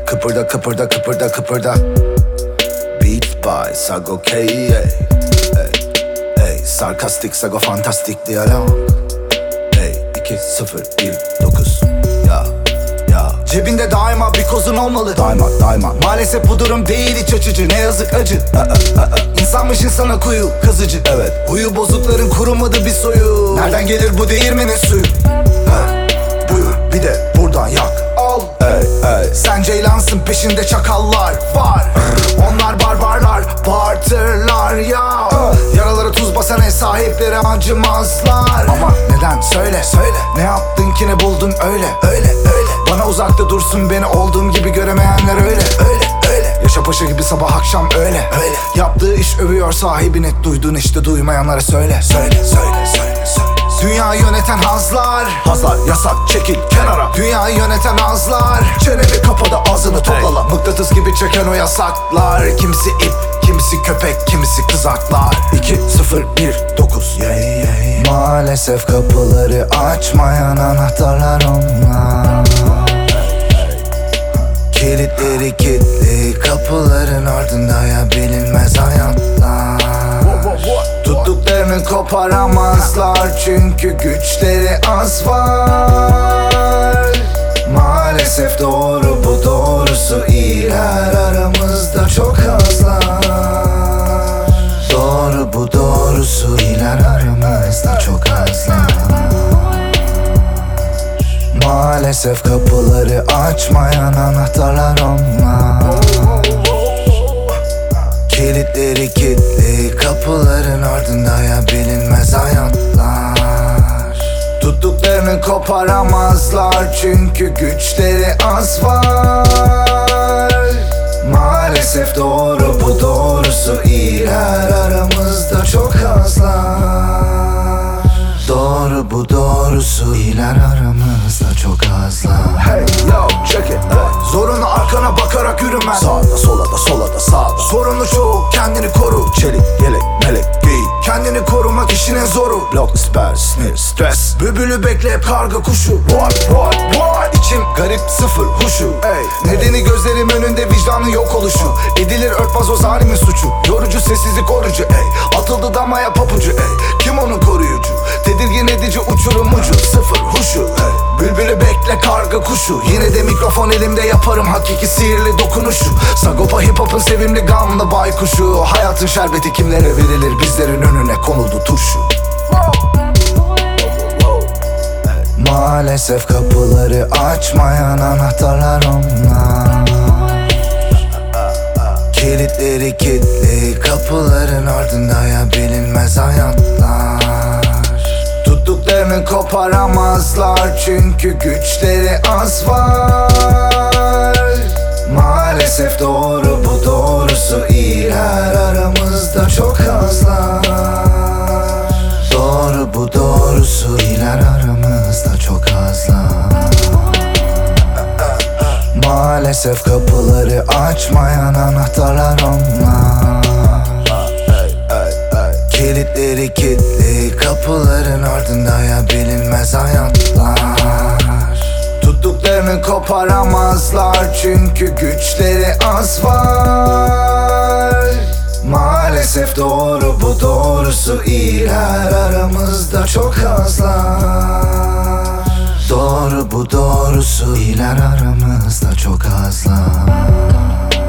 Kıpırda kıpırda kıpırda kıpırda. Beat by Sago K. Sarkastik Sago fantastik diyalog. 2-0-1-9. Ya cebinde daima bir kozun olmalı. Daima maalesef bu durum değil iç açıcı. Ne yazık acı. İnsanmış insana kuyu kazıcı. Evet, huyu bozukların kurumadı bir soyu. Nereden gelir bu değirmenin suyu? Buyur bir de buradan yak. Al. Sen ceylansın, peşinde çakallar var. Onlar barbarlar, bartırlar ya. Yaralara tuz basan ev sahipleri acımazlar. Ama neden söyle ne yaptın ki, ne buldun öyle. Bana uzakta dursun, beni olduğum gibi göremeyenler öyle. Yaşa paşa gibi sabah akşam öyle. Yaptığı iş övüyor sahibini, duyduğun işte duymayanlara söyle. Dünyayı yöneten hazlar yasak, çekil kenara. Dünyayı yöneten hazlar, çeneni kapadı ağzını toplala. Mıknatıs gibi çeken o yasaklar. Kimisi ip, kimisi köpek, kimisi kızaklar. 2-0-1-9. Maalesef kapıları açmayan anahtarlar onlar. Kilitleri kilitli, kapıların ardında ya bilinmez hayatlar. Tuttuklarını koparamazlar çünkü güçleri az var. Maalesef doğru bu, doğrusu iyiler aramızda çok azlar. Doğru bu, doğrusu iyiler aramızda çok azlar. Maalesef kapıları açmayan anahtarlar onlar. Kilitleri kilitli, kapıların ardında ya bilinmez hayatlar. Tuttuklarını koparamazlar çünkü güçleri az var. Maalesef doğru bu, doğrusu iyiler aramızda çok azlar. Doğru bu, doğrusu iyiler aramızda çok azlar. Hey yo check it. Zorunu arkana bakarak yürümen. Sağda sola da sağda. Sorunu çoğu, kendini koru. Çelik yelek melek giy. Kendini korumak işinin zoru. Blok siper sinir stres. Bülbülü bekle hep karga kuşu. What İçim garip sıfır huşu. Nedeni gözlerim önünde, vicdanın yok oluşu. Edilir örtmez o zalimin suçu. Yorucu sessizlik orucu. Atıldı damaya papucu. Kim onun koruyucu? Tedirgin edici uçurum ucu. Sıfır huşu. Bülbülü bekle karga kuşu. Yine de mikrofon elimde, yaparım hakiki sihirli dokunuşu. Sagopa hip hop'un sevimli gamlı baykuşu. Hayatın şerbeti kimlere verilir, bizlerin önüne konuldu turşu. Maalesef kapıları açmayan anahtarlar onlar. Kilitleri kilitli, kapıların ardında ya bilinmez hayatlar. Tuttuklarını koparamazlar çünkü güçleri az var. Maalesef doğru bu, doğrusu iyiler aramızda çok azlar. Doğru bu, doğrusu iyiler aramızda çok azlar. Maalesef kapıları açmayan anahtarlar onlar. Kilitleri kilitli, kapıların ardında ya bilinmez hayatlar. Tuttuklarını koparamazlar çünkü güçleri az var. Maalesef doğru bu, doğrusu iyiler aramızda çok azlar. Doğru bu, doğrusu iyiler aramızda çok azlar.